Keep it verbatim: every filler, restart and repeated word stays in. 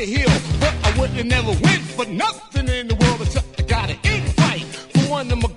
Clear Hill, but I wouldn't never went for nothing in the world except I got an in fight for one of my